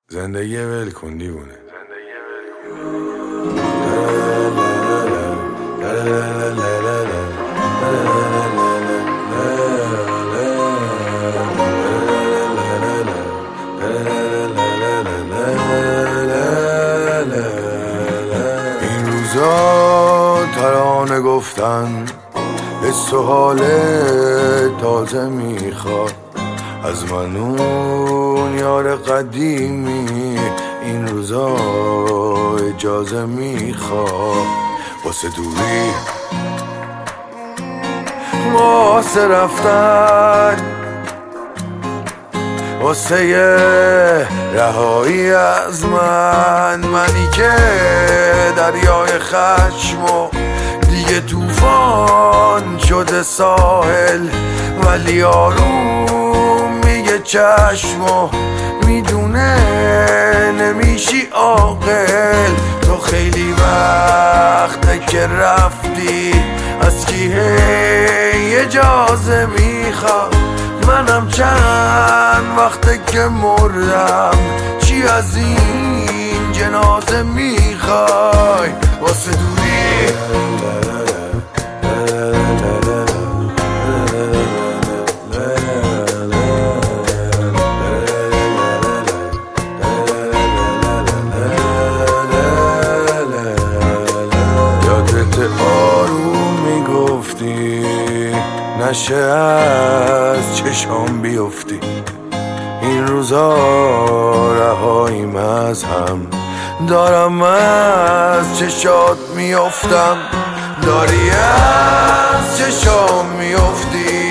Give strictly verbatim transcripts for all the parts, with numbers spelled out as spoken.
زندگی ول کن دیوونه. این روزا ترانه گفتن حس و حال تازه میخواد از من اون یار قدیمی. این روزا اجازه میخواد واسه دوری، واسه رفتن، واسه یه رهایی از من. منی که دریای خشمو دیگه طوفان شده ساحل، ولی آروم میگه چشمو میدونه نمیشی عاقل. تو خیلی وقته که رفتی، از کی هی اجازه میخواد؟ منم چند وقته که مردم، چی از این جنازه میخوای واسه دوری؟ آروم میگفتی نشه از چشام بیفتی. این روزا رهاییم از هم، دارم از چشات میافتم، داری از چشام میافتی.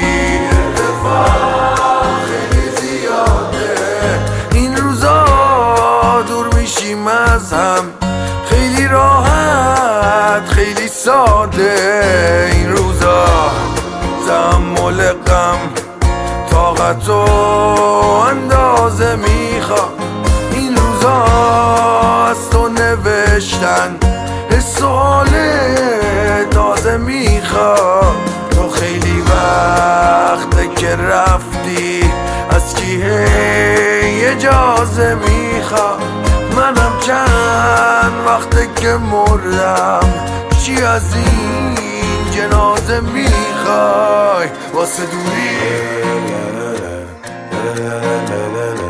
اتفاق خیلی زیاده این روزا، دور میشیم از هم، خیلی راحت خیلی ساده. این روزا تحمل غم طاقت و اندازه میخواد. این روزا از تو نوشتن حس و حال تازه میخواد. تو خیلی وقته که رفتی، از کی هی اجازه میخواد؟ منم چند وقته که مردم، چی از این جنازه میخوای واسه دوری؟